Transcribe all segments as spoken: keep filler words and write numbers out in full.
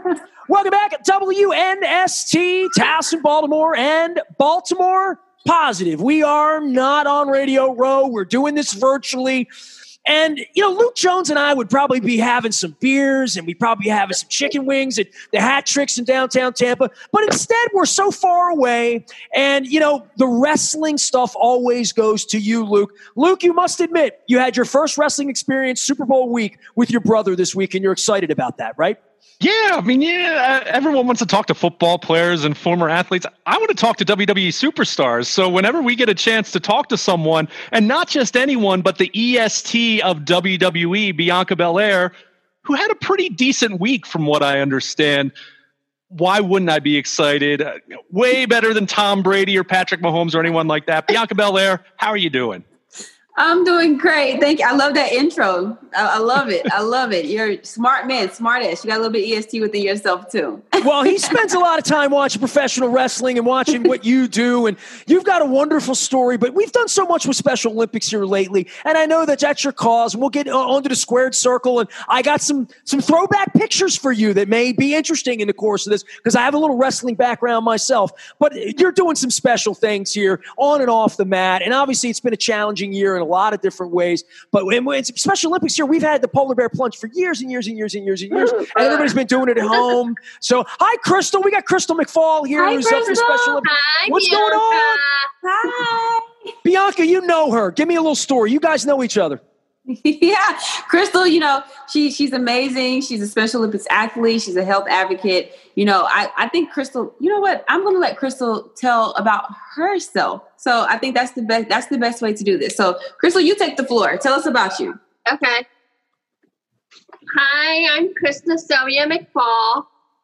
Welcome back. W N S T, Towson, Baltimore, and Baltimore Positive. We are not on Radio Row. We're doing this virtually. And, you know, Luke Jones and I would probably be having some beers and we'd probably be having some chicken wings at the Hat Tricks in downtown Tampa. But instead, we're so far away. And, you know, the wrestling stuff always goes to you, Luke. Luke, you must admit, you had your first wrestling experience Super Bowl week with your brother this week, and you're excited about that, right? Yeah, I mean, yeah, everyone wants to talk to football players and former athletes. I want to talk to W W E superstars. So whenever we get a chance to talk to someone, and not just anyone, but the E S T of W W E, Bianca Belair, who had a pretty decent week from what I understand, why wouldn't I be excited? Uh, way better than Tom Brady or Patrick Mahomes or anyone like that. Bianca Belair, how are you doing? I'm doing great. Thank you. I love that intro. I, I love it. I love it. You're a smart man, smartish. You got a little bit of E S T within yourself too. Well, he spends a lot of time watching professional wrestling and watching what you do. And you've got a wonderful story, but we've done so much with Special Olympics here lately. And I know that that's your cause. And we'll get onto the squared circle. And I got some, some throwback pictures for you that may be interesting in the course of this, because I have a little wrestling background myself. But you're doing some special things here on and off the mat. And obviously it's been a challenging year in a lot of different ways. But it's Special Olympics here. We've had the polar bear plunge for years and years and years and years and years. And everybody's been doing it at home. So, hi, Crystal. We got Crystal McFall here. Hi, who's up for Special Olympics. Hi, What's Bianca. going on? Hi. Bianca, you know her. Give me a little story. You guys know each other. Yeah. Crystal, you know, she she's amazing. She's a Special Olympics athlete. She's a health advocate. You know, I, I think Crystal, you know what? I'm going to let Crystal tell about herself. So I think that's the best, that's the best way to do this. So Crystal, you take the floor. Tell us about you. Okay. Hi, I'm Krista Sylvia McFall.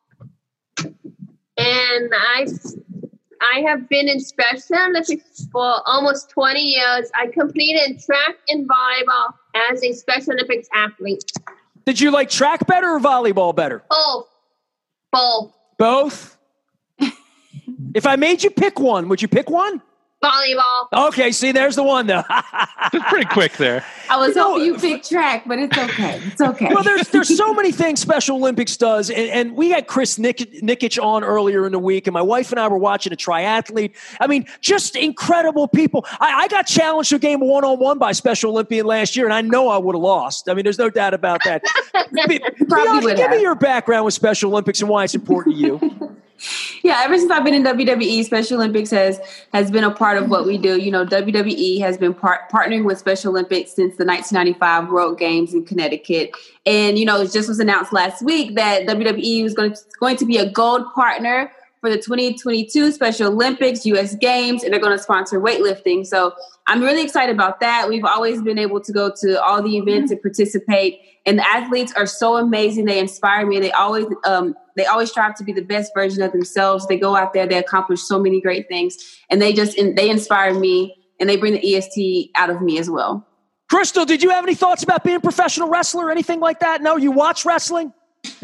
And I, I have been in Special Olympics for almost twenty years. I competed track and volleyball as a Special Olympics athlete. Did you like track better or volleyball better? Both. Both. Both? If I made you pick one, would you pick one? Volleyball. Okay, see, there's the one, though. It's pretty quick there. I was You know, hoping you picked track, but it's okay. It's okay. Well, there's there's so many things Special Olympics does, and, and we had Chris Nick, Nikic on earlier in the week, and my wife and I were watching a triathlete. I mean, just incredible people. I, I got challenged to a game one-on-one by Special Olympian last year, and I know I would have lost. I mean, there's no doubt about that. Bianca, give me your background with Special Olympics and why it's important to you. Yeah, ever since I've been in W W E, Special Olympics has has been a part of what we do. You know, W W E has been part, partnering with Special Olympics since the nineteen ninety-five World Games in Connecticut. And, you know, it just was announced last week that W W E was going to, going to be a gold partner for the twenty twenty-two Special Olympics, U S Games, and they're going to sponsor weightlifting. So I'm really excited about that. We've always been able to go to all the events and participate. And the athletes are so amazing. They inspire me. They always um, they always strive to be the best version of themselves. They go out there. They accomplish so many great things. And they just they inspire me. And they bring the E S T out of me as well. Crystal, did you have any thoughts about being a professional wrestler or anything like that? No? You watch wrestling?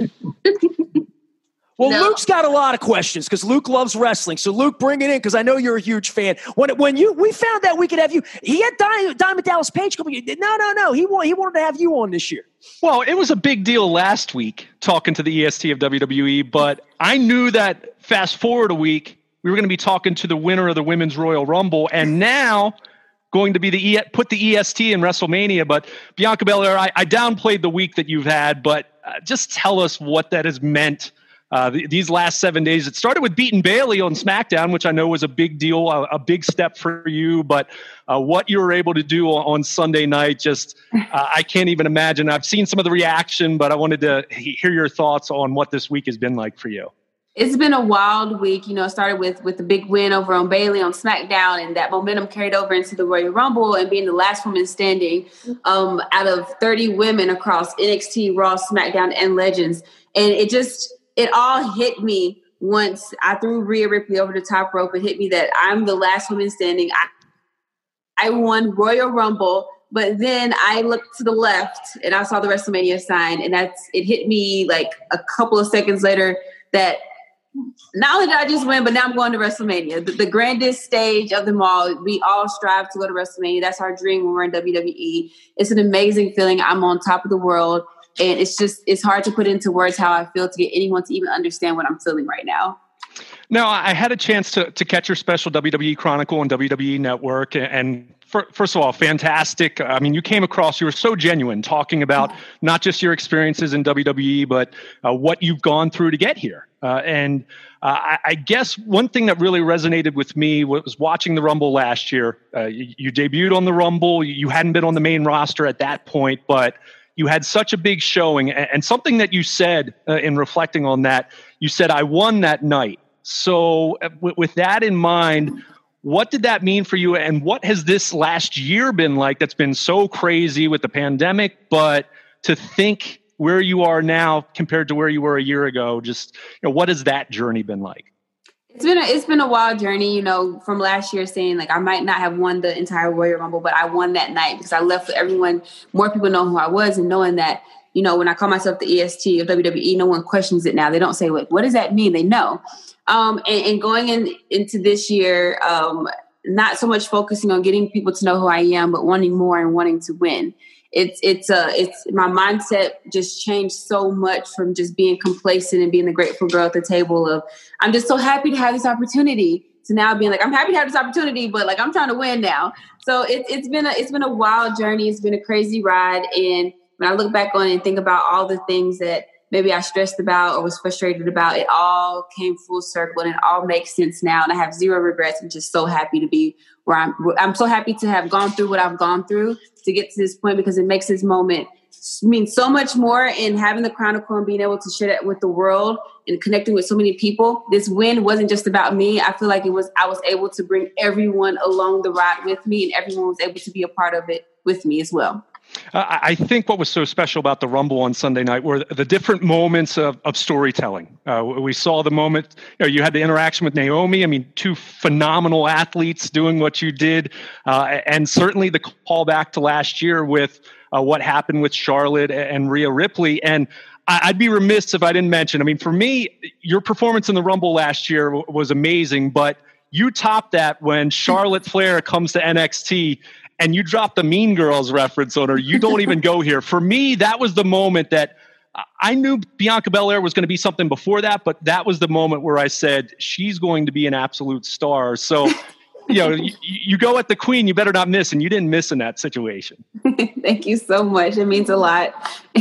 Well, No. Luke's got a lot of questions because Luke loves wrestling. So, Luke, bring it in because I know you're a huge fan. When when you we found out we could have you, he had Diamond, Diamond Dallas Page coming. No, no, no. He want, he wanted to have you on this year. Well, it was a big deal last week talking to the E S T of W W E, but I knew that fast forward a week, we were going to be talking to the winner of the Women's Royal Rumble, and now going to be the e- put the E S T in WrestleMania. But Bianca Belair, I, I downplayed the week that you've had, but uh, just tell us what that has meant uh, th- these last seven days. It started with beating Bayley on SmackDown, which I know was a big deal, a, a big step for you. But uh, what you were able to do on, on Sunday night, just uh, I can't even imagine. I've seen some of the reaction, but I wanted to he- hear your thoughts on what this week has been like for you. It's been a wild week. You know, it started with with the big win over on Bayley on SmackDown, and that momentum carried over into the Royal Rumble and being the last woman standing um, out of thirty women across N X T, Raw, SmackDown, and Legends. And it just, it all hit me once I threw Rhea Ripley over the top rope. It hit me that I'm the last woman standing. I, I won Royal Rumble, but then I looked to the left and I saw the WrestleMania sign, and that's, it hit me like a couple of seconds later that not only did I just win, but now I'm going to WrestleMania, the, the grandest stage of them all. We all strive to go to WrestleMania. That's our dream when we're in W W E. It's an amazing feeling. I'm on top of the world. And it's just, it's hard to put into words how I feel to get anyone to even understand what I'm feeling right now. Now, I had a chance to to catch your special W W E Chronicle on W W E Network, and for, first of all, fantastic. I mean, you came across, you were so genuine, talking about not just your experiences in W W E, but uh, what you've gone through to get here. Uh, and uh, I, I guess one thing that really resonated with me was watching the Rumble last year. Uh, you, you debuted on the Rumble. You hadn't been on the main roster at that point, but you had such a big showing. And, and something that you said uh, in reflecting on that, you said, I won that night. So uh, w- with that in mind, what did that mean for you? And what has this last year been like that's been so crazy with the pandemic, but to think where you are now compared to where you were a year ago, just, you know, what has that journey been like? It's been a, it's been a wild journey, you know, from last year saying like I might not have won the entire Royal Rumble, but I won that night because I left with everyone, more people know who I was, and knowing that, you know, when I call myself the E S T of W W E, no one questions it now. They don't say, what, what does that mean? They know. Um, and, and going in, into this year, um, not so much focusing on getting people to know who I am, but wanting more and wanting to win. It's it's uh it's my mindset just changed so much from just being complacent and being the grateful girl at the table of I'm just so happy to have this opportunity to now being like I'm happy to have this opportunity, but like I'm trying to win now. So it's it's been a it's been a wild journey. It's been a crazy ride, and when I look back on it and think about all the things that maybe I stressed about or was frustrated about, it all came full circle and it all makes sense now. And I have zero regrets. I'm just so happy to be where I'm. I'm so happy to have gone through what I've gone through to get to this point, because it makes this moment mean so much more. In having the Chronicle and being able to share that with the world and connecting with so many people. This win wasn't just about me. I feel like it was, I was able to bring everyone along the ride with me, and everyone was able to be a part of it with me as well. Uh, I think what was so special about the Rumble on Sunday night were the different moments of, of storytelling. Uh, we saw the moment, you know, you had the interaction with Naomi. I mean, two phenomenal athletes doing what you did. Uh, and certainly the callback to last year with uh, what happened with Charlotte and Rhea Ripley. And I, I'd be remiss if I didn't mention, I mean, for me, your performance in the Rumble last year w- was amazing, but you topped that when Charlotte Flair comes to N X T and you drop the Mean Girls reference on her. You don't even go here. For me, that was the moment that I knew Bianca Belair was going to be something before that, but that was the moment where I said, she's going to be an absolute star. So, you know, you, you go at the queen, you better not miss, and you didn't miss in that situation. Thank you so much. It means a lot.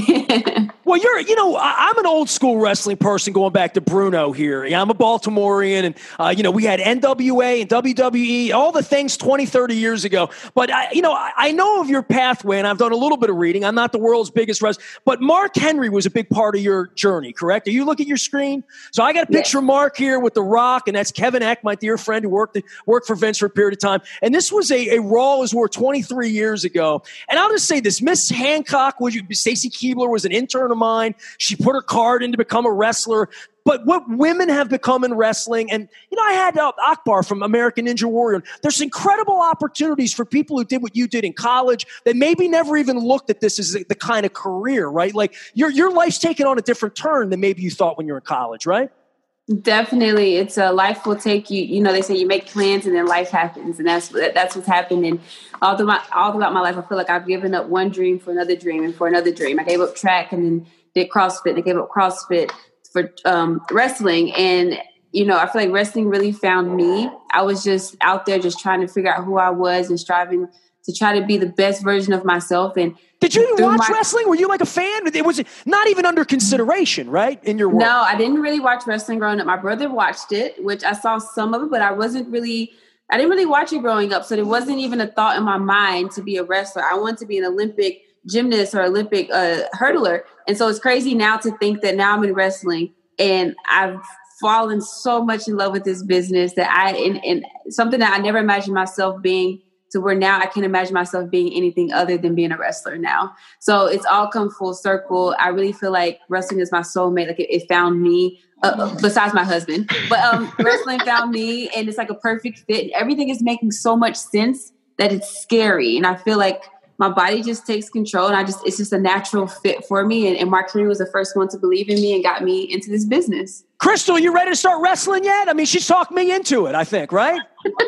Well, you're, you know, I, I'm an old school wrestling person going back to Bruno here. Yeah, I'm a Baltimorean, and, uh, you know, we had N W A and W W E, all the things twenty, thirty years ago. But, I, you know, I, I know of your pathway, and I've done a little bit of reading. I'm not the world's biggest wrestler, but Mark Henry was a big part of your journey, correct? Are you looking at your screen? So I got a picture yes. of Mark here with The Rock, and that's Kevin Eck, my dear friend who worked, worked for Vince for a period of time. And this was a, a Raw as War twenty-three years ago. And I'll just say this, Miss Hancock, was Stacy Keibler was an intern of mine. She put her card in to become a wrestler. But what women have become in wrestling, and, you know, I had uh, Akbar from American Ninja Warrior. There's incredible opportunities for people who did what you did in college that maybe never even looked at this as the kind of career, right? Like your your life's taken on a different turn than maybe you thought when you were in college, right? Definitely. It's a life will take you, you know, they say you make plans and then life happens. And that's, that's what's happened. And all throughout, all throughout my life, I feel like I've given up one dream for another dream and for another dream. I gave up track and then did CrossFit. And I gave up CrossFit for um, wrestling. And, you know, I feel like wrestling really found me. I was just out there just trying to figure out who I was and striving to try to be the best version of myself. And did you even watch my, wrestling? Were you like a fan? It was not even under consideration, right? In your world? No, I didn't really watch wrestling growing up. My brother watched it, which I saw some of it, but I wasn't really, I didn't really watch it growing up. So there wasn't even a thought in my mind to be a wrestler. I wanted to be an Olympic gymnast or Olympic uh, hurdler. And so it's crazy now to think that now I'm in wrestling and I've fallen so much in love with this business that I, and, and something that I never imagined myself being, to where now I can't imagine myself being anything other than being a wrestler now. So it's all come full circle. I really feel like wrestling is my soulmate. Like it, it found me, uh, besides my husband. But um, wrestling found me, and it's like a perfect fit. Everything is making so much sense that it's scary. And I feel like my body just takes control, and I just it's just a natural fit for me. And, and Mark Henry was the first one to believe in me and got me into this business. Crystal, you ready to start wrestling yet? I mean, she's talked me into it, I think, right?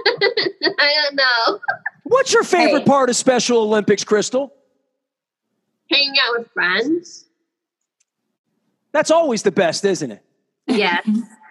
I don't know. What's your favorite hey. part of Special Olympics, Crystal? Hanging out with friends. That's always the best, isn't it? Yes.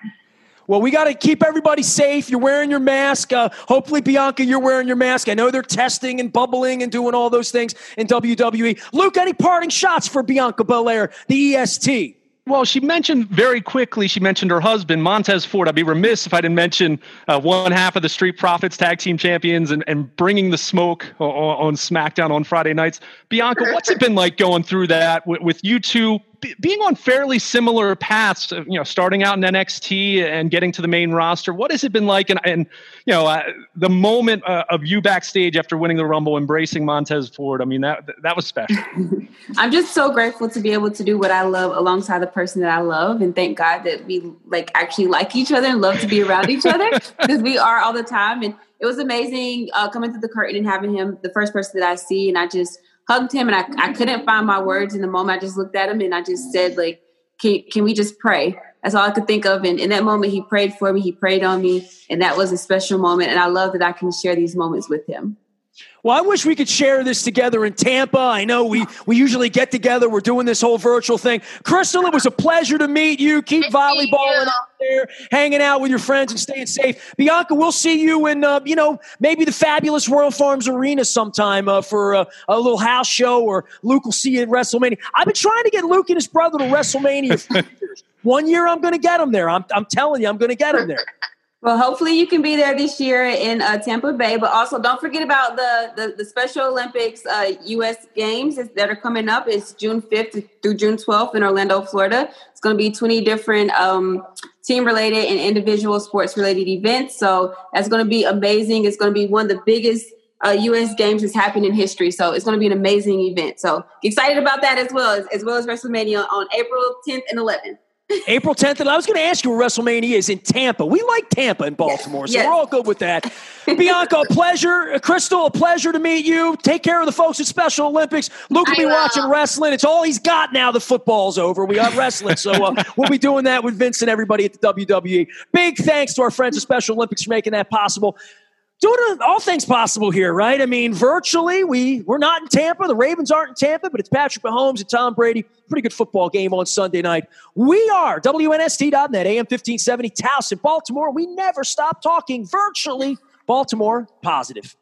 Well, we got to keep everybody safe. You're wearing your mask. Uh, hopefully, Bianca, you're wearing your mask. I know they're testing and bubbling and doing all those things in W W E. Luke, any parting shots for Bianca Belair, the E S T? Well, she mentioned very quickly, she mentioned her husband, Montez Ford. I'd be remiss if I didn't mention uh, one half of the Street Profits Tag Team Champions and, and bringing the smoke on, on SmackDown on Friday nights. Bianca, what's it been like going through that with, with you two b- being on fairly similar paths, you know, starting out in N X T and getting to the main roster? What has it been like? And, and you know, uh, the moment uh, of you backstage after winning the Rumble, embracing Montez Ford, I mean, that that was special. I'm just so grateful to be able to do what I love alongside the person that I love. And thank God that we like actually like each other and love to be around each other, because we are all the time. And it was amazing uh, coming through the curtain and having him, the first person that I see. And I just hugged him, and I, I couldn't find my words in the moment. I just looked at him and I just said, like, can, can we just pray? That's all I could think of. And in that moment, he prayed for me. He prayed on me. And that was a special moment. And I love that I can share these moments with him. Well, I wish we could share this together in Tampa. I know we, we usually get together. We're doing this whole virtual thing. Crystal, it was a pleasure to meet you. Keep volleyballing out there, hanging out with your friends and staying safe. Bianca, we'll see you in, uh, you know, maybe the fabulous Royal Farms Arena sometime uh, for uh, a little house show, or Luke will see you at WrestleMania. I've been trying to get Luke and his brother to WrestleMania for years. One year I'm going to get them there. I'm, I'm telling you, I'm going to get them there. Well, hopefully you can be there this year in uh, Tampa Bay, but also don't forget about the, the, the Special Olympics uh, U S Games that are coming up. It's June fifth through June twelfth in Orlando, Florida. It's going to be twenty different um, team-related and individual sports-related events. So that's going to be amazing. It's going to be one of the biggest uh, U S Games that's happened in history. So it's going to be an amazing event. So excited about that as well, as, as well as WrestleMania on April tenth and eleventh. April tenth, and I was going to ask you where WrestleMania is in Tampa. We like Tampa in Baltimore, so yes. We're all good with that. Bianca, a pleasure. Crystal, a pleasure to meet you. Take care of the folks at Special Olympics. Luke will be watching wrestling. It's all he's got now. The football's over. We are wrestling, so uh, we'll be doing that with Vince and everybody at the W W E. Big thanks to our friends at Special Olympics for making that possible. Doing all things possible here, right? I mean, virtually, we, we're not in Tampa. The Ravens aren't in Tampa, but it's Patrick Mahomes and Tom Brady. Pretty good football game on Sunday night. We are W N S T dot net, A M fifteen seventy, Taos in Baltimore. We never stop talking virtually. Baltimore positive.